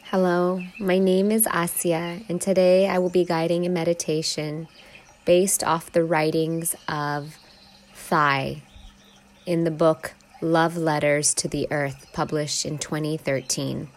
Hello, my name is Asya, and today I will be guiding a meditation based off the writings of Thay in the book Love Letters to the Earth, published in 2013.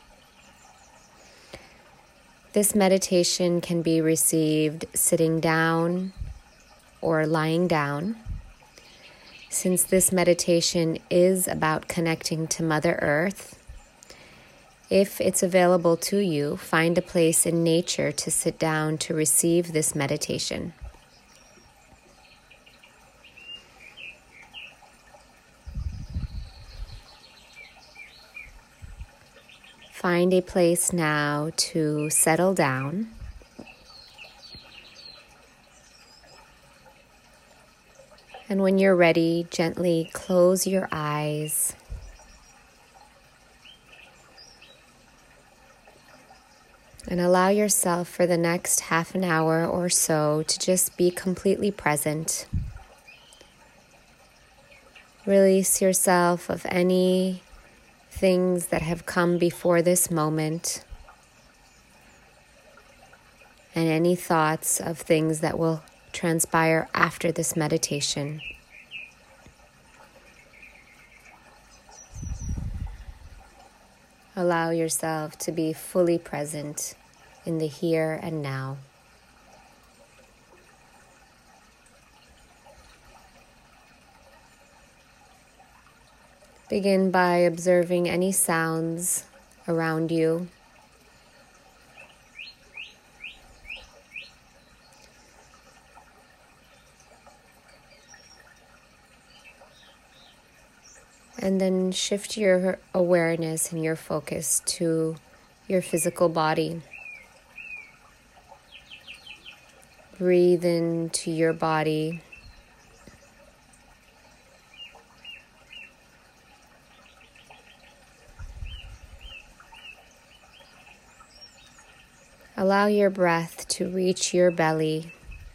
This meditation can be received sitting down or lying down. Since this meditation is about connecting to Mother Earth, if it's available to you, find a place in nature to sit down to receive this meditation. Find a place now to settle down. And when you're ready, gently close your eyes. And allow yourself for the next half an hour or so to just be completely present. Release yourself of any things that have come before this moment and any thoughts of things that will transpire after this meditation. Allow yourself to be fully present in the here and now. Begin by observing any sounds around you. And then shift your awareness and your focus to your physical body. Breathe into your body. Allow your breath to reach your belly.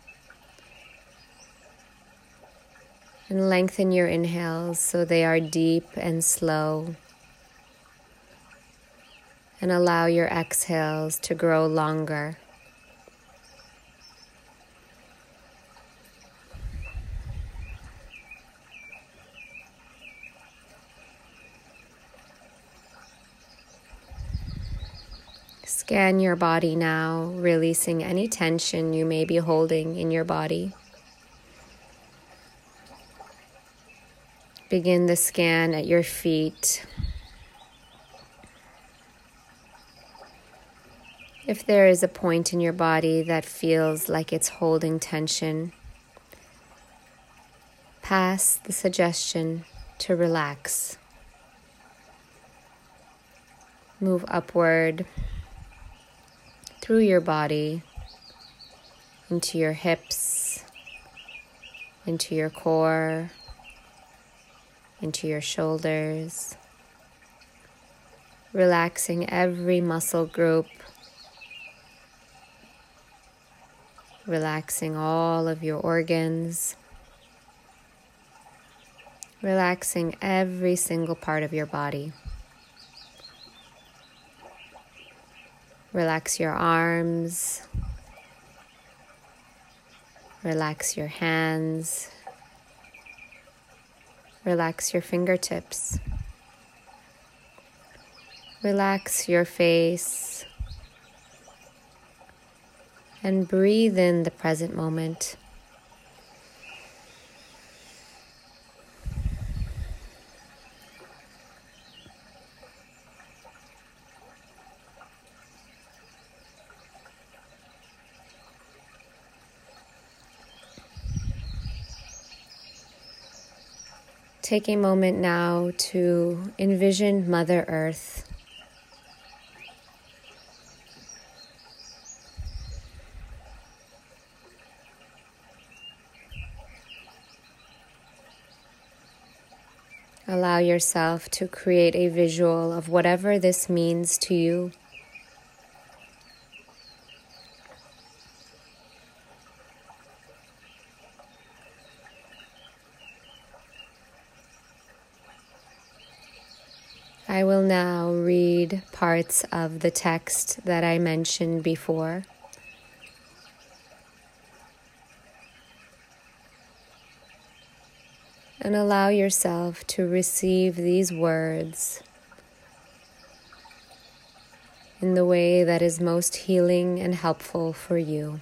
And lengthen your inhales so they are deep and slow. And allow your exhales to grow longer. Scan your body now, releasing any tension you may be holding in your body. Begin the scan at your feet. If there is a point in your body that feels like it's holding tension, pass the suggestion to relax. Move upward through your body, into your hips, into your core, into your shoulders, relaxing every muscle group, relaxing all of your organs, relaxing every single part of your body. Relax your arms, relax your hands, relax your fingertips, relax your face, and breathe in the present moment. Take a moment now to envision Mother Earth. Allow yourself to create a visual of whatever this means to you. I will now read parts of the text that I mentioned before. And allow yourself to receive these words in the way that is most healing and helpful for you.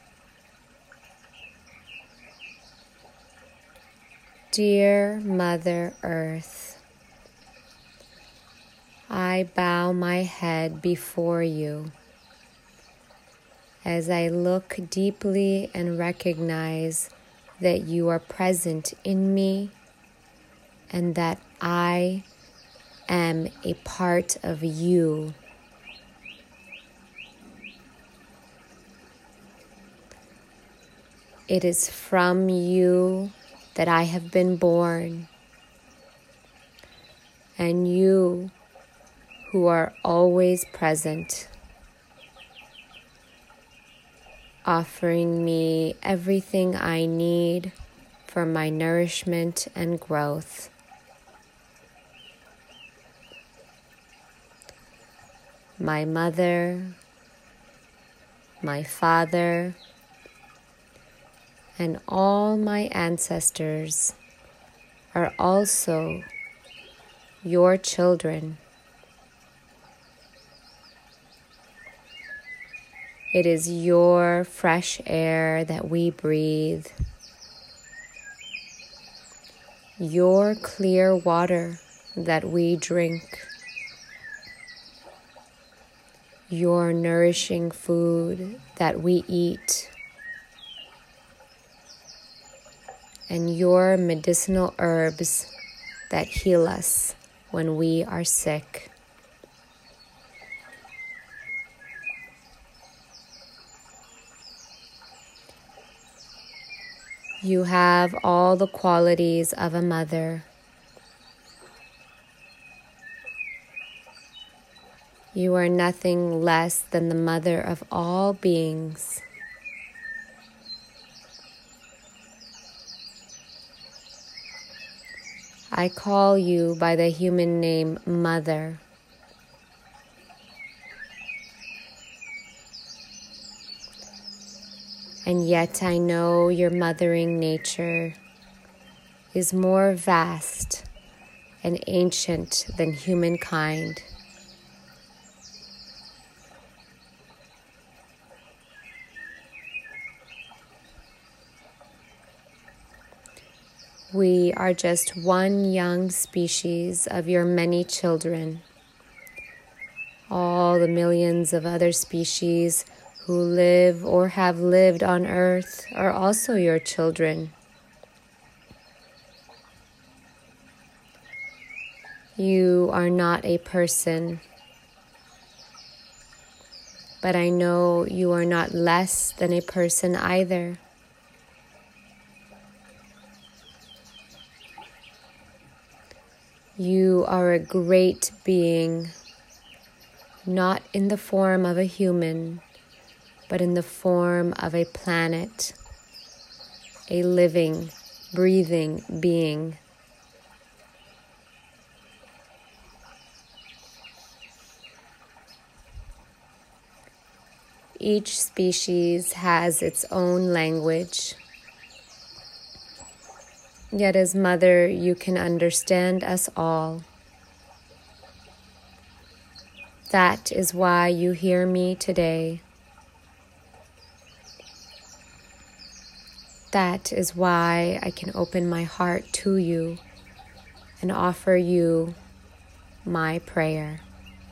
Dear Mother Earth, I bow my head before you as I look deeply and recognize that you are present in me and that I am a part of you. It is from you that I have been born, and you who are always present, offering me everything I need for my nourishment and growth. My mother, my father, and all my ancestors are also your children. It is your fresh air that we breathe, your clear water that we drink, your nourishing food that we eat, and your medicinal herbs that heal us when we are sick. You have all the qualities of a mother. You are nothing less than the mother of all beings. I call you by the human name Mother. And yet I know your mothering nature is more vast and ancient than humankind. We are just one young species of your many children. All the millions of other species who live or have lived on Earth are also your children. You are not a person, but I know you are not less than a person either. You are a great being, not in the form of a human, but in the form of a planet, a living, breathing being. Each species has its own language. Yet as Mother, you can understand us all. That is why you hear me today. That is why I can open my heart to you and offer you my prayer.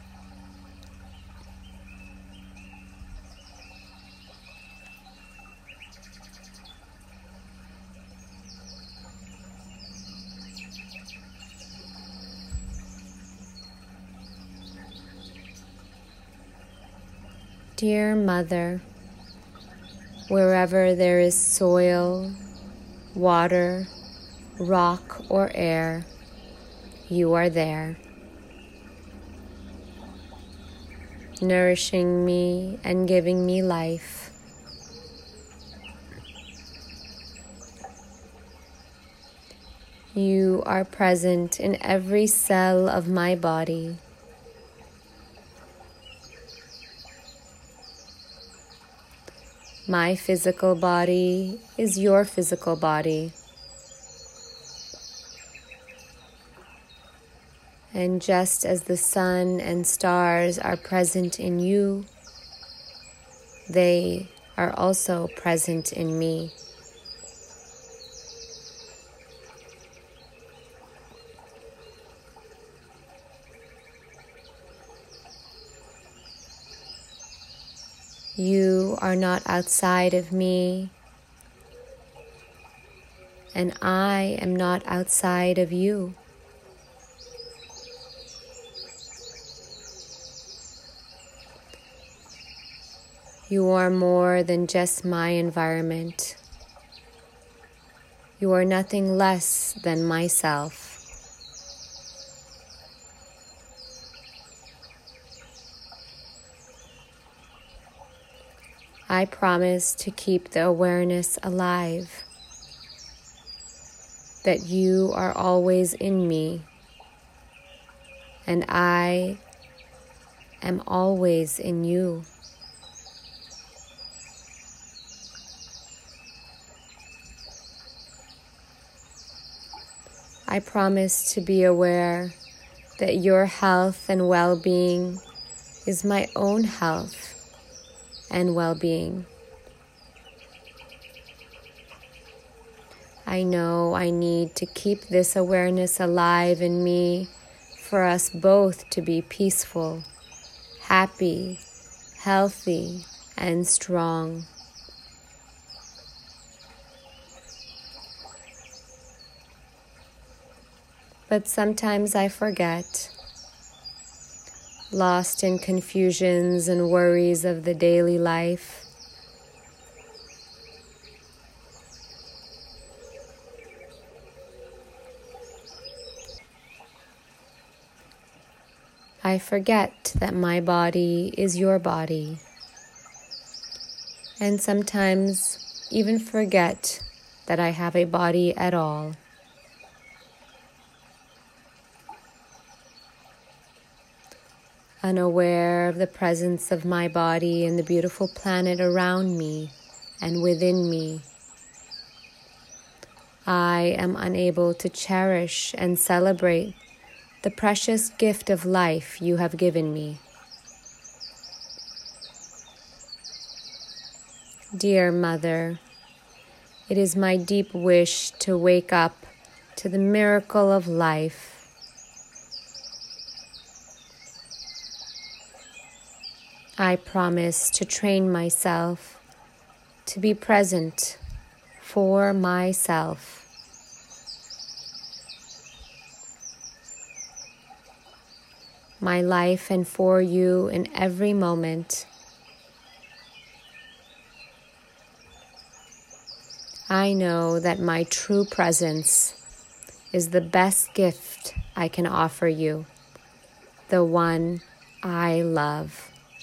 Dear Mother, wherever there is soil, water, rock, or air, you are there, nourishing me and giving me life. You are present in every cell of my body. My physical body is your physical body. And just as the sun and stars are present in you, they are also present in me. You are not outside of me, and I am not outside of you. You are more than just my environment. You are nothing less than myself. I promise to keep the awareness alive that you are always in me, and I am always in you. I promise to be aware that your health and well-being is my own health and well-being. I know I need to keep this awareness alive in me for us both to be peaceful, happy, healthy, and strong. But sometimes I forget, lost in confusions and worries of the daily life. I forget that my body is your body, and sometimes even forget that I have a body at all. Unaware of the presence of my body and the beautiful planet around me and within me, I am unable to cherish and celebrate the precious gift of life you have given me. Dear Mother, it is my deep wish to wake up to the miracle of life. I promise to train myself to be present for myself. My life and for you in every moment. I know that my true presence is the best gift I can offer you, the one I love.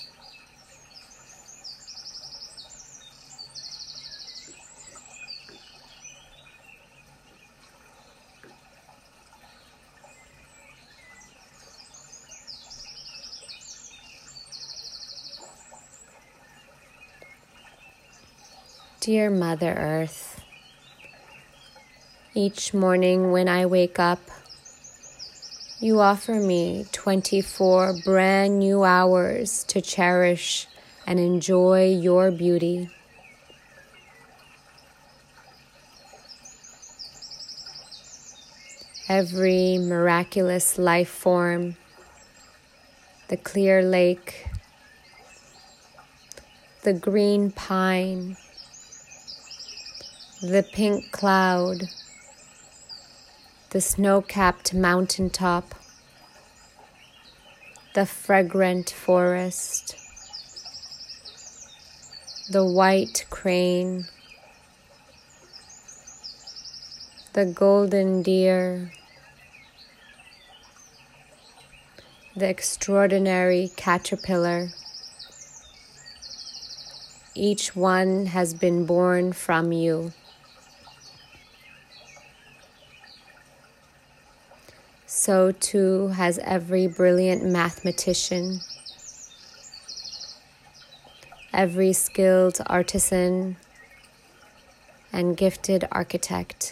Dear Mother Earth, each morning when I wake up, you offer me 24 brand new hours to cherish and enjoy your beauty. Every miraculous life form, the clear lake, the green pine, the pink cloud, the snow-capped mountaintop, the fragrant forest, the white crane, the golden deer, the extraordinary caterpillar. Each one has been born from you. So too has every brilliant mathematician, every skilled artisan, and gifted architect.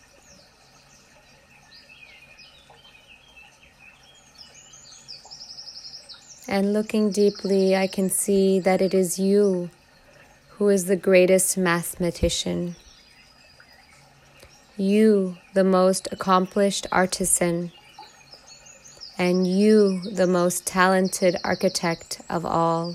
And looking deeply, I can see that it is you who is the greatest mathematician. You, the most accomplished artisan, and you, the most talented architect of all.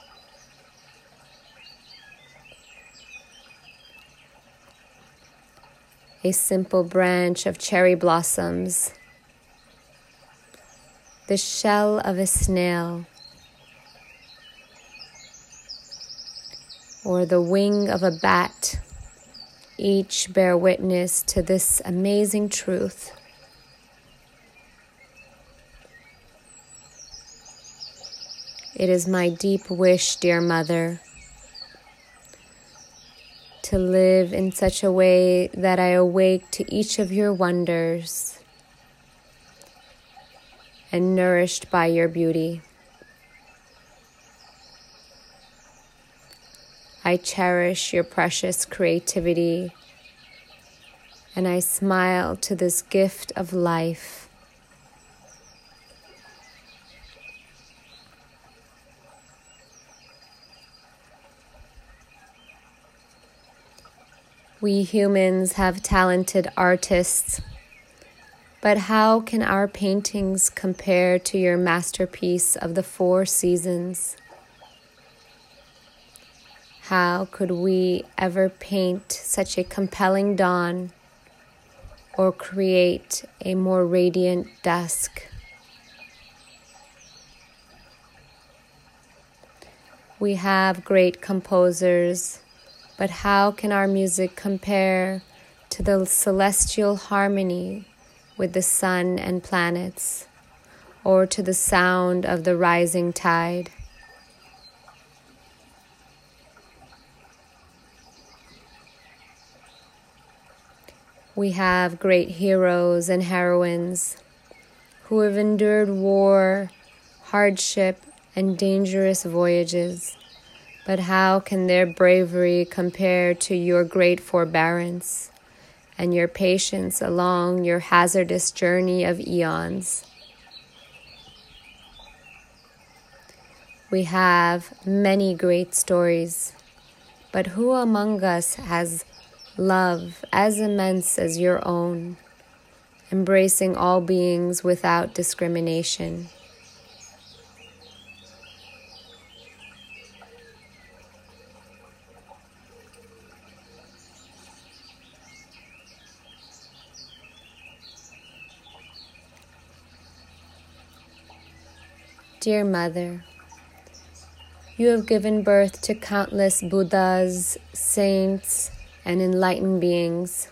A simple branch of cherry blossoms, the shell of a snail, or the wing of a bat, each bear witness to this amazing truth. It is my deep wish, dear Mother, to live in such a way that I awake to each of your wonders and nourished by your beauty. I cherish your precious creativity, and I smile to this gift of life. We humans have talented artists, but how can our paintings compare to your masterpiece of the 4 seasons? How could we ever paint such a compelling dawn or create a more radiant dusk? We have great composers, but how can our music compare to the celestial harmony with the sun and planets, or to the sound of the rising tide? We have great heroes and heroines who have endured war, hardship, and dangerous voyages. But how can their bravery compare to your great forbearance and your patience along your hazardous journey of eons? We have many great stories, but who among us has love as immense as your own, embracing all beings without discrimination? Dear Mother, you have given birth to countless Buddhas, saints, and enlightened beings.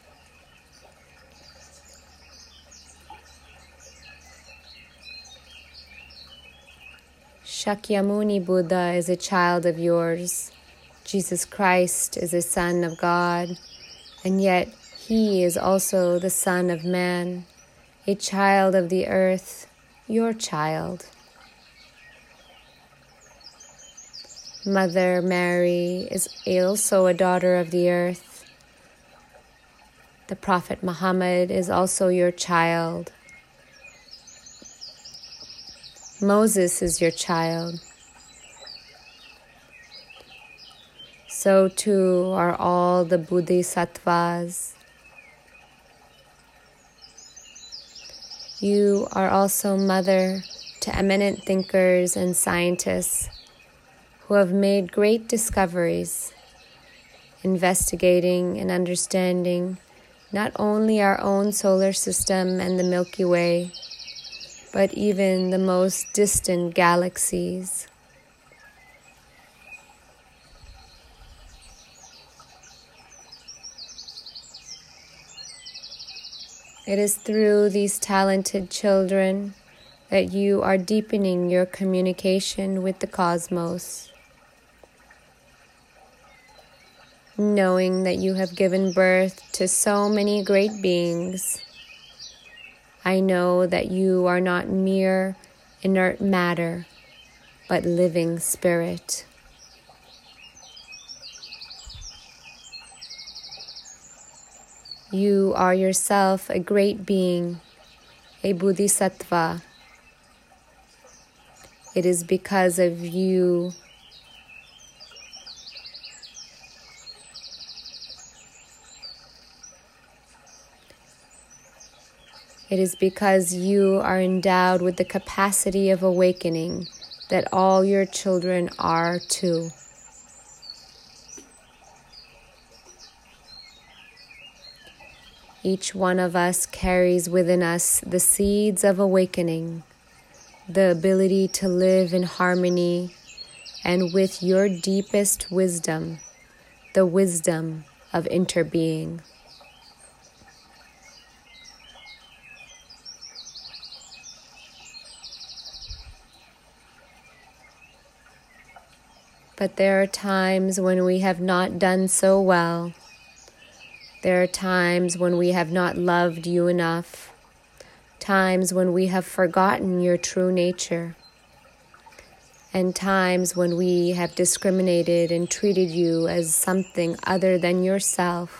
Shakyamuni Buddha is a child of yours. Jesus Christ is a son of God, and yet he is also the Son of Man, a child of the earth, your child. Mother Mary is also a daughter of the earth. The Prophet Muhammad is also your child. Moses is your child. So too are all the Bodhisattvas. You are also mother to eminent thinkers and scientists who have made great discoveries, investigating and understanding not only our own solar system and the Milky Way, but even the most distant galaxies. It is through these talented children that you are deepening your communication with the cosmos. Knowing that you have given birth to so many great beings, I know that you are not mere inert matter, but living spirit. You are yourself a great being, a bodhisattva. It is because of you It is because you are endowed with the capacity of awakening that all your children are too. Each one of us carries within us the seeds of awakening, the ability to live in harmony and with your deepest wisdom, the wisdom of interbeing. But there are times when we have not done so well. There are times when we have not loved you enough. Times when we have forgotten your true nature. And times when we have discriminated and treated you as something other than yourself.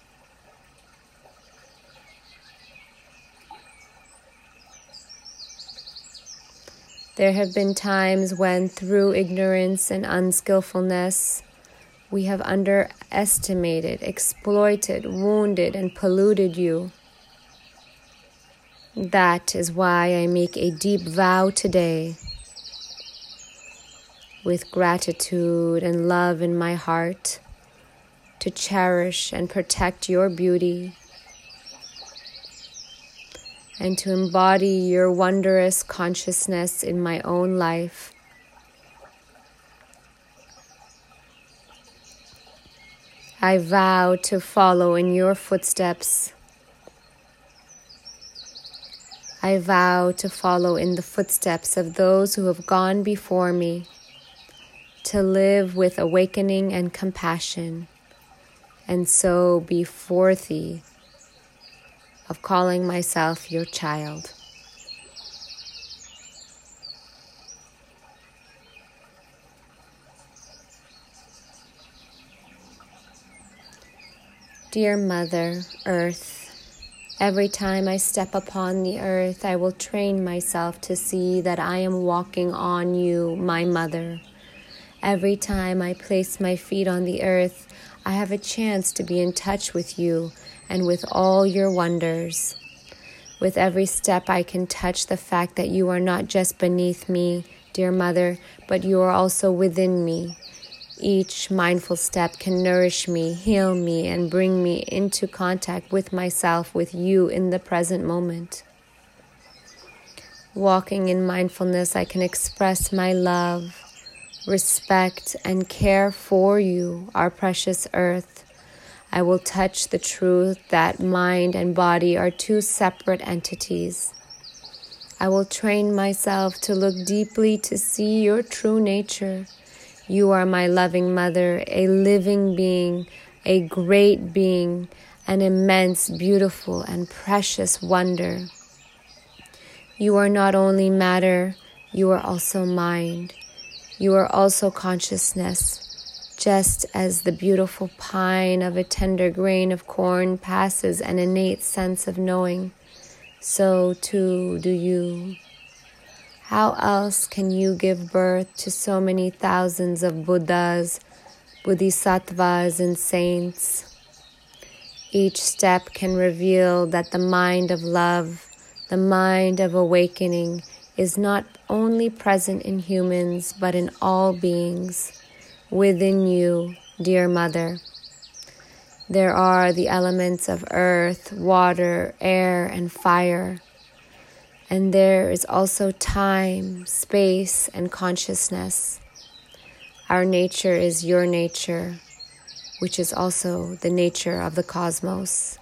There have been times when, through ignorance and unskillfulness, we have underestimated, exploited, wounded, and polluted you. That is why I make a deep vow today, with gratitude and love in my heart, to cherish and protect your beauty, and to embody your wondrous consciousness in my own life. I vow to follow in your footsteps. I vow to follow in the footsteps of those who have gone before me, to live with awakening and compassion, and so be worthy of calling myself your child. Dear Mother Earth, every time I step upon the earth, I will train myself to see that I am walking on you, my mother. Every time I place my feet on the earth, I have a chance to be in touch with you and with all your wonders. With every step, I can touch the fact that you are not just beneath me, dear Mother, but you are also within me. Each mindful step can nourish me, heal me, and bring me into contact with myself, with you in the present moment. Walking in mindfulness, I can express my love, respect, and care for you, our precious earth. I will touch the truth that mind and body are two separate entities. I will train myself to look deeply to see your true nature. You are my loving mother, a living being, a great being, an immense, beautiful, and precious wonder. You are not only matter, you are also mind. You are also consciousness. Just as the beautiful pine of a tender grain of corn passes an innate sense of knowing, so too do you. How else can you give birth to so many thousands of Buddhas, Bodhisattvas, and saints? Each step can reveal that the mind of love, the mind of awakening, is not only present in humans, but in all beings. Within you, dear Mother, there are the elements of earth, water, air, and fire. And there is also time, space, and consciousness. Our nature is your nature, which is also the nature of the cosmos.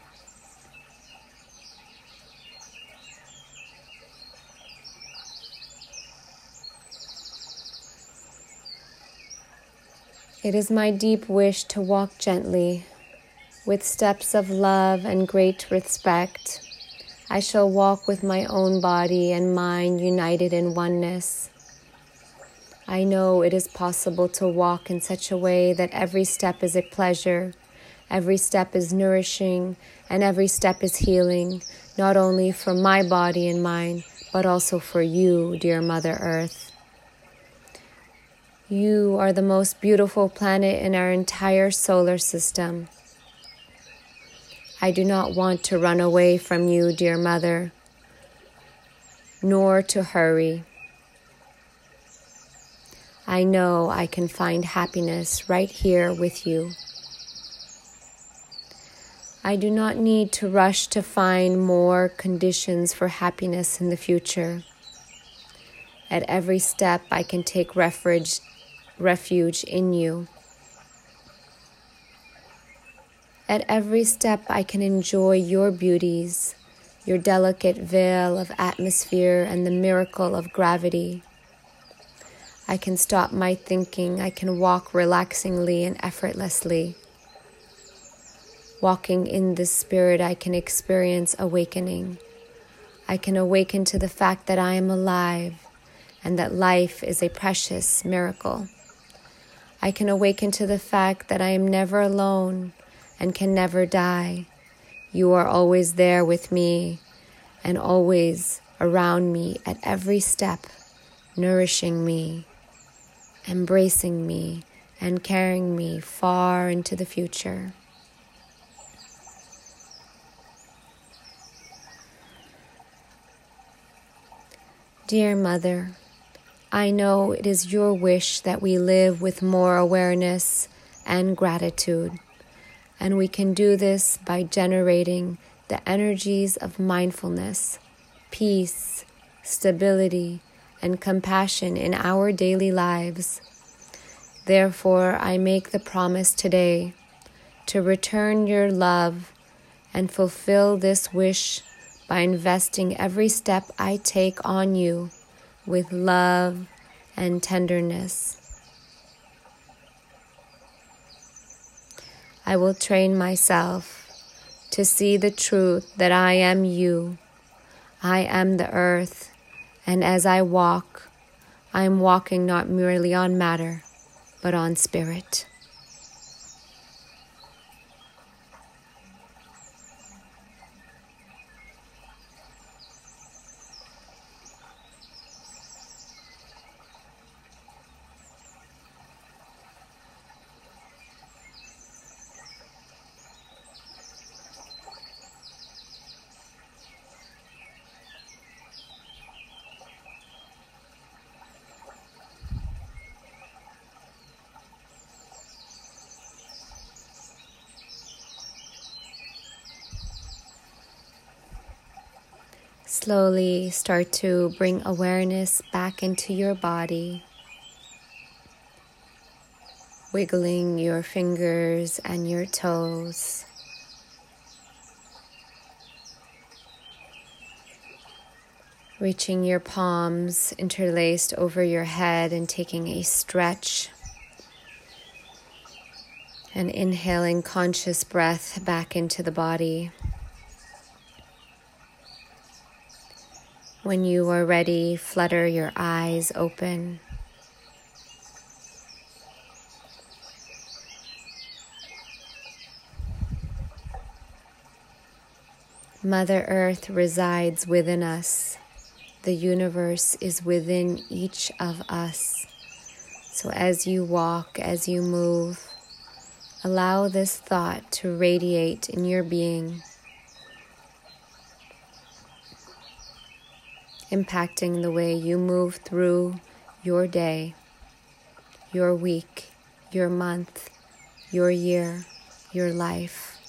It is my deep wish to walk gently, with steps of love and great respect. I shall walk with my own body and mind united in oneness. I know it is possible to walk in such a way that every step is a pleasure, every step is nourishing, and every step is healing, not only for my body and mind, but also for you, dear Mother Earth. You are the most beautiful planet in our entire solar system. I do not want to run away from you, dear Mother, nor to hurry. I know I can find happiness right here with you. I do not need to rush to find more conditions for happiness in the future. At every step, I can take refuge in you. At every step, I can enjoy your beauties, your delicate veil of atmosphere and the miracle of gravity. I can stop my thinking. I can walk relaxingly and effortlessly. Walking in this spirit, I can experience awakening. I can awaken to the fact that I am alive and that life is a precious miracle. I can awaken to the fact that I am never alone and can never die. You are always there with me and always around me at every step, nourishing me, embracing me, and carrying me far into the future. Dear Mother, I know it is your wish that we live with more awareness and gratitude. And we can do this by generating the energies of mindfulness, peace, stability, and compassion in our daily lives. Therefore, I make the promise today to return your love and fulfill this wish by investing every step I take on you with love and tenderness. I will train myself to see the truth that I am you. I am the earth, and as I walk, I am walking not merely on matter, but on spirit. Slowly start to bring awareness back into your body, wiggling your fingers and your toes. Reaching your palms interlaced over your head and taking a stretch. And inhaling conscious breath back into the body. When you are ready, flutter your eyes open. Mother Earth resides within us. The universe is within each of us. So as you walk, as you move, allow this thought to radiate in your being, impacting the way you move through your day, your week, your month, your year, your life.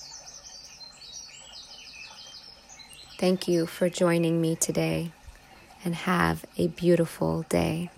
Thank you for joining me today, and have a beautiful day.